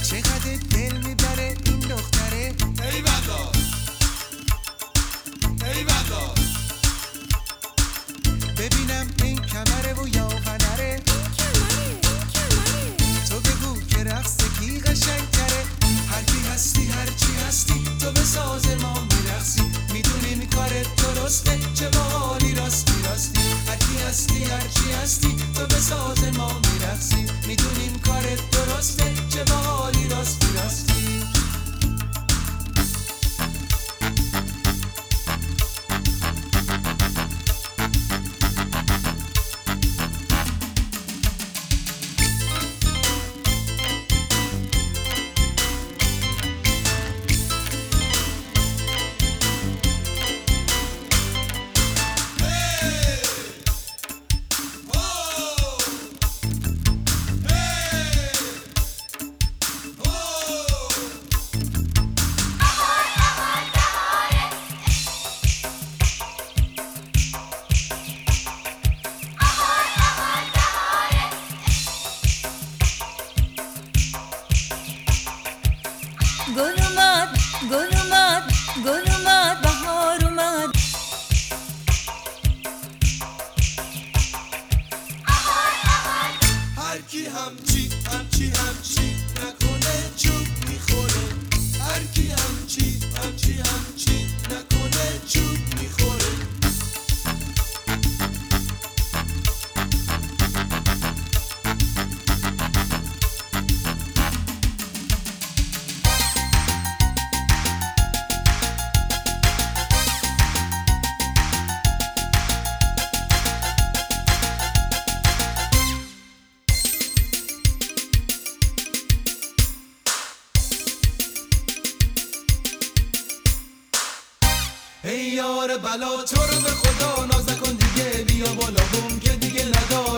چقدر دل میبره این دختره. ای بلا ای بلا ببینم این کمره و یا فنره. تو بگو که رقص کی قشنگ تره. هر کی هستی هر چی هستی تو به ساز ما میرقصی. میدونیم کارت درسته چه باحالی راستی راستی. هر کی هستی هر چی هستی تو به ساز ما میرقصی. میدونیم کارت درسته چه باحالی راستی راستی. گل اومد گل اومد گل اومد بهار اومد. هر کی همچی همچی همچی نکنه چوب میخوره. هر کی همچی همچی همچی نکنه چوب میخوره. ای یار بلا تو رو به خدا ناز نکن دیگه. بیا بالا بوم که دیگه ندا.